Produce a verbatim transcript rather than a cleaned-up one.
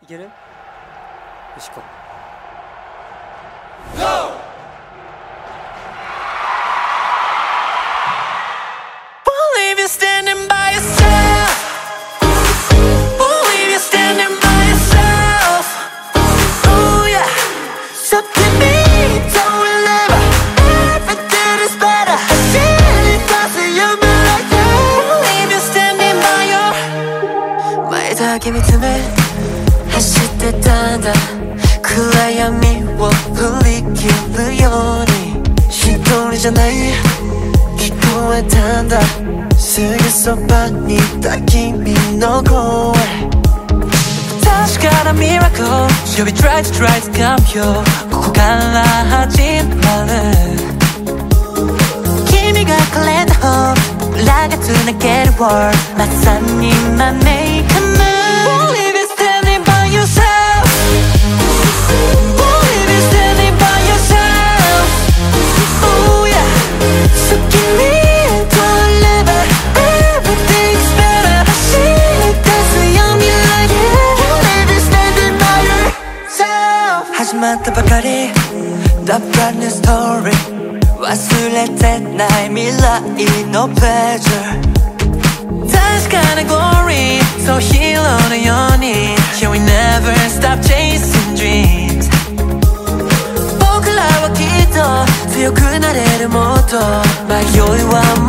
いける？よし行こう。 Believe you're standing by yourself. Believe you're standing by yourself. Oh yeah. So give me, don't remember. Everything is better. I see it doesn't you be like that. Believe you're standing by your. 前だけ見つめ走ってたんだ。暗闇を振り切るように一人じゃない聞こえたんだ。すぐそばにいた君の声。確かなミラクル You'll be try to try to comeよ。ここから始まる。君がくれた hope 僕らがつなげる word まさに今メイクム Believe you're standing by yourself. Believe you're standing by yourself. Oh yeah. So give me始まったばかり The brand new story 忘れてない未来の pleasure 確かな glory So hero のように Here we never stop chasing dreams 僕らはきっと強くなれるもっと迷いは